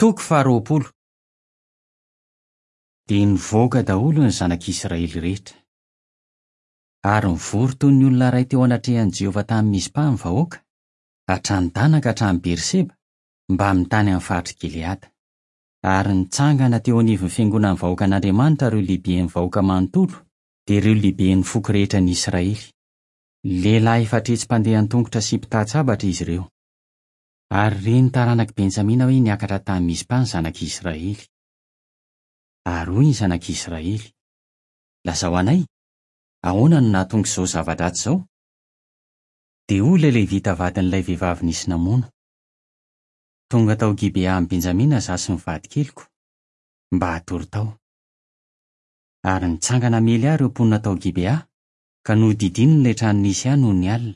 Toko 20. Dia nivoaka daholo ny zanak'Israely rehetra. Ary nivory toy ny olona iray teo anatrehan'i Jehova tamin'ny Mispa ny vahoaka, hatrany Dan ka hatrany Beerseba, mba amin'ny tany amin'ny faritra Gileada. Ary nitsangana teo anivon'ny fiangonan'ny vahoaka an'Andriamanitra ireo lehiben'ny vahoaka manontolo, dia ireo lehiben'ny foko rehetra ny Israely. Lehilahy efatretsy mpandeha an-tongotra sy mpitahatsabatra izy ireo. Ary reny taranaky Benjamina hoe niakatra tamin'ny Mispa ny zanak'Israely. Ary hoy ny zanak'Israely: lazao anay, ahoana no nahatonga izao zava-dratsy izao? Dia hoy ilay Levita vadin'ilay vehivavy nisy namono: tonga tao Gibea amin'ny Benjamina zaho sy ny vadikeliko, mba hatory tao. Ary nitsangana mely ahy ireo mponina tao Gibea, ka nodidin'ilay trano nisy ahy noho ny alina.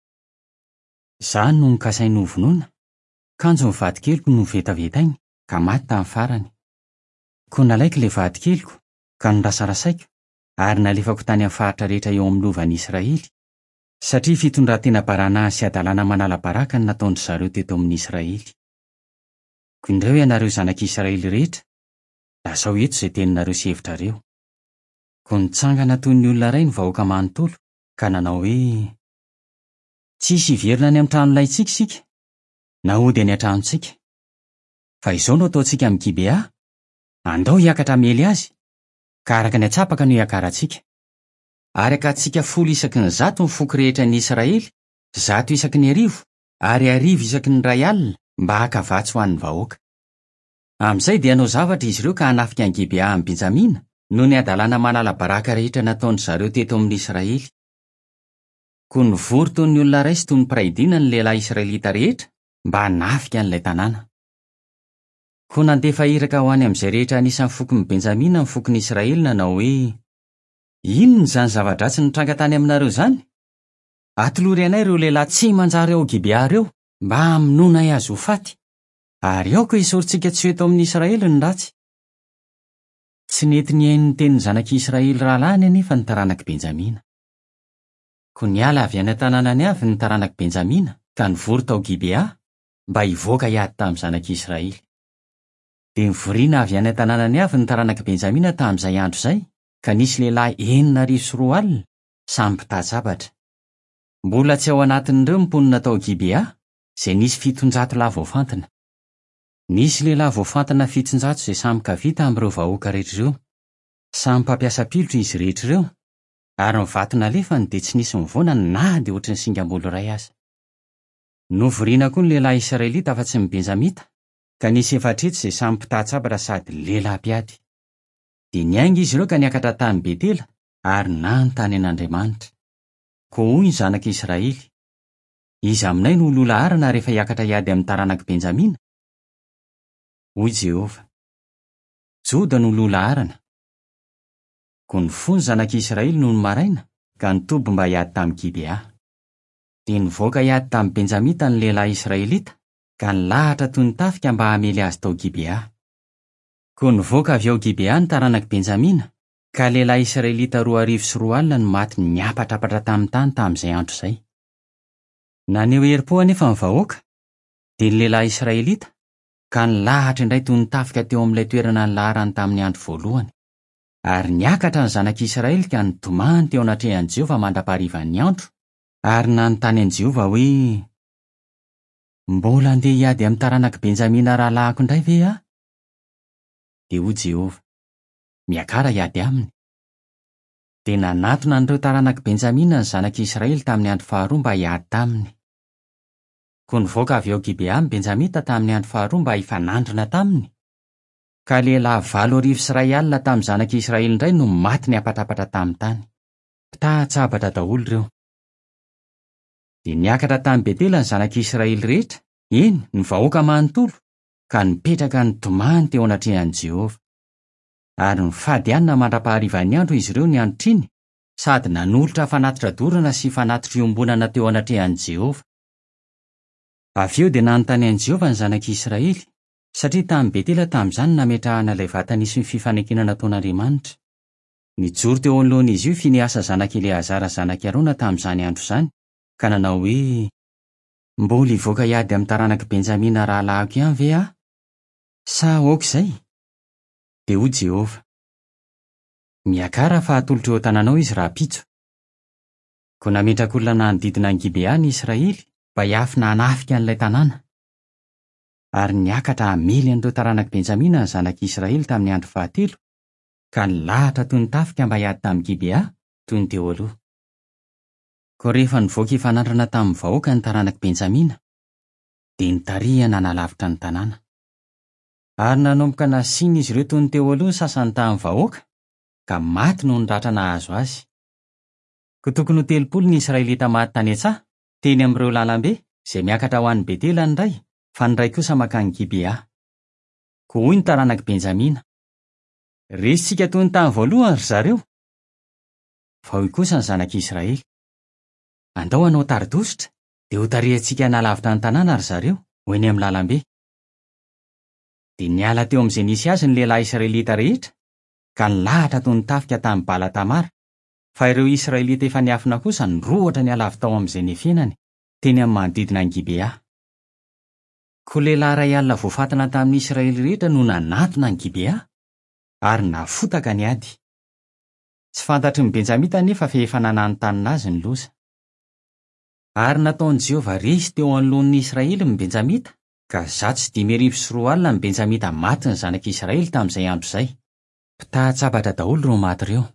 Izaho no nikasainy ho vonoina, kanjo ny vadikeliko no vetavetainy, ka maty tamin'ny farany. Koa nalaiko ilay vadikeliko, ka norasarasaiko, ary nalefako tany amin'ny faritra rehetra eo amin'ny lovan'i Israely, satria fitondran-tena barana sy adalana manala baraka ny nataondry zareo teto amin'ny Israely. Koa indreo ianareo zanak'Israely rehetra, lazao eto izay teninareo sy hevitrareo. Koa nitsangana toy ny olona iray ny vahoaka manontolo, ka nanao hoe: tsisy hiverina any amin'ny trano laitsika isika, na hody any an-tranontsika. Fa izao no ataontsika amin'ny Gibea, andao hiakatra mely azy, ka araka ny atsapaka no hiakarantsika. Araka antsika 10 isaky ny 100 ny foko rehetra ny Israely, 100 isaky ny 1000, ary 1000 isaky ny 100 alina, mba haka vatsy ho an'ny vahoaka. Amin'izay dia hanao zavatra izy ireo ka hanafika ny Gibea amin'ny Benjamina, noho ny adalana manala baraka rehetra nataondry zareo teto amin'ny Israely. Koa nivory toy ny olona iray sy toy ny mpiray-dina ny lehilahy Israelita rehetra, mba hanafika an'ilay tanàna. Koa nandefa iraka ho any amin'izay rehetra anisan'ny fokon'ny Benjamina ny fokon'ny Israely nanao hoe: inona izany zava-dratsy nitranga tany aminareo izany? Atolory anay ireo lehilahy tsy manjary ao Gibea reo, mba hamonoana azy ho faty, ary aoka hisorintsika tsy eto amin'ny Israely ny ratsy. Tsy nety niain'ny tenin'ny zanak'Israely rahalahy anefa ny taranaky Benjamina. Koa niala avy any an-tanànany avy ny taranaky Benjamina, ka nivory tao Gibea, mba hivoaka hiady tamin'ny zanak'Israely. Dia nivoriana avy any an-tanànany avy ny taranaky Benjamina tamin'izay andro izay, ka nisy lehilahy 900 alina, samy mpitahatsabatra. Mbola tsy ao anatin'ireo mponina tao Gibea, izay nisy 700 lahy voafantina. Nisy lehilahy voafantina 700 izay samy kavita amin'ireo vahoaka rehetra ireo, samy mpampiasa pilotra izy rehetra ireo, ary ny vatina alefany dia tsy nisy mivona na dia ohatry ny singam-bolo iray aza. Novoriana koa ny lehilahy Israelita fa tsy ny Benjamita, ka nisy 400 izay samy mpitahatsabatra sady lehilahy mpiady. Dia niainga izy ireo ka niakatra tany Betela, ary nanontany an'Andriamanitra. Koa hoy ny zanak'Israely: iza aminay no olola arana rehefa hiakatra hiady amin'ny taranaky Benjamina? Hoy Jehova: Joda no olola arana. Koa nifoha ny zanak'Israely noho ny maraina, ka nitoby mba hiady tamin'ny Gibea. Dia nivoaka hiady tamin'ny Benjamita ny lehilahy Israelita, ka nilahatra toy ny tafika mba hamely azy tao Gibea. Koa nivoaka avy ao Gibea ny taranaky Benjamina, ka lehilahy Israelita 200 alina no maty niapatrapatra tamin'ny tany tamin'izay andro izay. Naneo herim-po anefa ny vahoaka, dia ny lehilahy Israelita, ka nilahatra indray toy ny tafika teo amin'ilay toerana nilaharany tamin'ny andro voalohany. Ary niakatra ny zanak'Israely ka nitomany teo anatrehan'i Jehova mandrapaharivan'ny andro, ary nanontany an'i Jehova hoe: mbola andeha hiady amin'ny taranaky Benjamina rahalahiko indray ve aho? Dia hoy Jehova: miakara hiady aminy. Dia nanatona an'ireo taranaky Benjamina ny zanak'Israely tamin'ny andro faharoa mba hiady taminy. Koa nivoaka avy ao Gibea ny Benjamita tamin'ny andro faharoa mba hifanandrina taminy, ka lehilahy 800 alina tamin'ny zanak'Israely indray no maty niapatrapatra tamin'ny tany. Mpitahatsabatra daholo ireo. Dia niakatra tamin'ny Betela ny zanak'Israely rehetra, eny, ny vahoaka manontolo, ka nipetraka nitomany teo anatrehan'i Jehova. Ary nifady ihany mandrapaharivan'ny andro izy ireo ny androtriny, sady nanolotra fanatitra dorana sy fanatitra iombonana teo anatrehan'i Jehova. Avy eo dia nanontany an'i Jehova ny zanak'Israely, satria tamin'ny Betela tamin'izany nametrahana ilay vata nisy ny fifanekena nataon'Andriamanitra. Nijoro teo anoloan'izy io Finiasa zanak'Eleazara zanak'Arona tamin'izany andro izany, ka nanao hoe: mbola hivoaka hiady amin'ny taranaky Benjamina rahalahiko ihany ve aho? Sa Sa aok'izay? Dia hoy Jehova, miakara fa hatolotra eo an-tanànao izy raha pitso. Koa nametrak'olona nanodidina an'i Gibea ny Israely mba hiafina hanafika an'ilay tanàna. Ary niakatra hamely an'ireo taranaky Benjamina ny zanak'Israely tamin'ny andro fahatelo, ka nilahatra toy ny tafika mba hiady tamin'i Gibea toy ny teo aloha. Koa rehefa nivoaka hifanandrana tamin'ny vahoaka ny taranaky Benjamina, dia nitarihana nalavitra ny tanàna. Ary nanomboka nasiana izy ireo toy ny teo aloha ny sasany tamin'ny vahoaka, ka maty noho ny ratra nahazo azy. Koa tokony ho 30 ny Israelita maty tany an-tsaha teny amin'ireo lalambe izay miakatra ho an'ny Betela ny iray, fa ny iray kosa mankany Gibea. Koa hoy ny taranaky Benjamina, resitsika toy ny tamin'ny voalohany ry zareo. Fa hoy kosa ny zanak'Israely, andao hanao taridositra dia ho tarihantsika nalavitra ny tanàna ry zareo ho eny amin'ny lalambe. Dia niala teo amin'izay nisy azy ny lehilahy Israelita rehetra, ka nilahatra toy ny tafika tamin'ny Bala Tamara, fa ireo Israelita efa niafina kosa nirohatra nialavy tao amin'izay nifenany teny amin'ny manodidina an'i Gibea. Koa lehilahy iray alina voafatana tamin'ny Israely rehetra no nanatona an'i Gibea, ary nafotaka ny ady. Tsy fantatry ny Benjamita nefa fa efa nananontanina azy ny loza. Ary nataon'i Jehova resy teo anoloan'ny Israely ny Benjamita, ka 7,500 ny Benjamita maty ny zanak'Israely tamin'izay andro izay. Mpitahatsabatra daholo ireo maty ireo.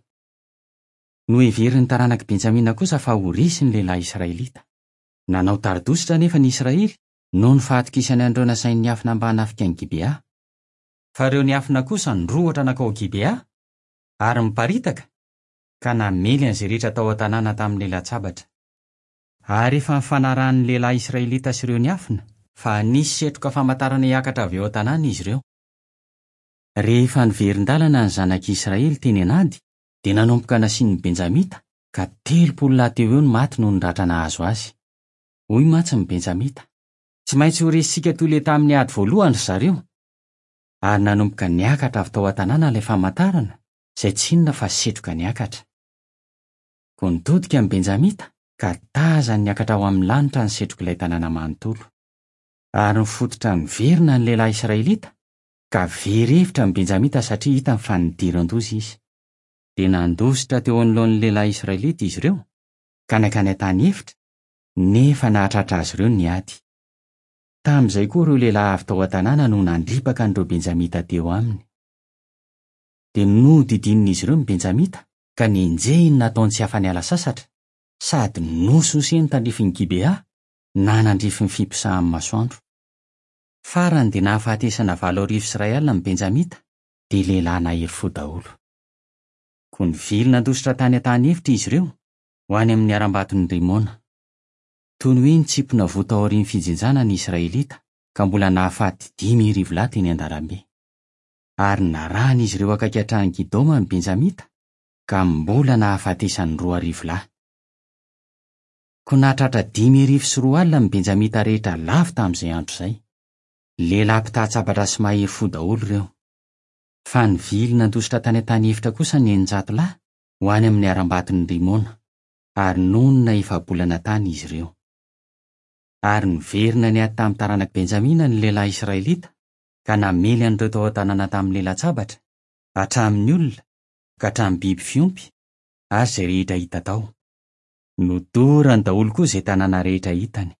No heverin'ny taranaky Benjamina kosa fa ho resy ny lehilahy Israelita. Nanao taridositra nefa ny Israely noho ny fahatokisany an'ireo nasainy niafina mba hanafika an'i Gibea. Fa ireo niafina kosa nirohatra nakao Gibea ary miparitaka, ka namely an'izay rehetra tao an-tanàna tamin'ny lelatsabatra. Ary efa nifanarahan'ny lehilahy Israelita sy ireo niafina fa nisy setroka famantarana hiakatra avy eo an-tanàna izy ireo. Rehefa niverin-dalana ny zanak'Israely teny anady, dia nanomboka nasian'ny Benjamita, ka 30 lahy teo eo ny maty noho ny ratra nahazo azy. Hoy mantsy ny Benjamita, tsy maintsy ho resitsika toy le tamin'ny ady voalohany ry zareo. Ary nanomboka niakatra avy tao an-tanàna ilay famantarana, izay tsy inona fa setroka niakatra. Koa nitodika ny Benjamita, ka tazany niakatra ao amin'ny lanitra ny setroka ilay tanàna manontolo. Ary nifototra miverina ny lehilahy Israelita, ka verevitra ny Benjamita satria hitany fa nidiran-doza izy. Dia nandositra teo anoloan'ny lehilahy Israelita izy ireo, ka nakany an-tany efitra, nefa nahatratra azy ireo ny ady. Tamin'izay koa ireo lehilahy avy tao an-tanàna no nandripaka an'ireo Benjamita teo aminy. Dia nodidin'izy ireo ny Benjamita, ka ninjehiny nataony tsy afa-niala sasatra, sady nososeny tandrifin'ny Gibea na nandrifin'ny fimpisahan'ny masoandro. Farany dia nahafahatesana 7,000 sy 1 alina ny Benjamita, dia lehilahy nahery fo daholo. Koa nivily nandositra tany an-tany efitra izy ireo ho any amin'ny aram-baton'ny Rimona. Toy ny hoe nitsipona vota ao aorian'ny fijinjana ny Israelita, ka mbola nahafaty 10,000 lahy teny an-dalambe. Ary narahana izy ireo akaiky hatrany Gidoma ny Benjamita, ka mbola nahafatesany 2,000 lahy. Koa nahatratra 10,000 sy 2 alina ny Benjamita rehetra lafo tamin'izay andro izay. Lehilahy mpitahatsabatra sy mahery fo daholo ireo. Fa nivily nandositra tany an-tany efitra kosa 900 lahy ho any amin'ny aram-baton'ny Rimona, ary nonona efa-bolana tany izy ireo. Ary niverina ny ady tamin'ny taranaky Benjamina ny lehilahy Israelita, ka namely an'ireo tao an-tanàna tamin'ny lelatsabatra, hatramin'ny olona, ka hatramin'ny biby fiompy, ary izay rehetra hita tao. Nodorany daholo koa izay tanàna rehetra hitany.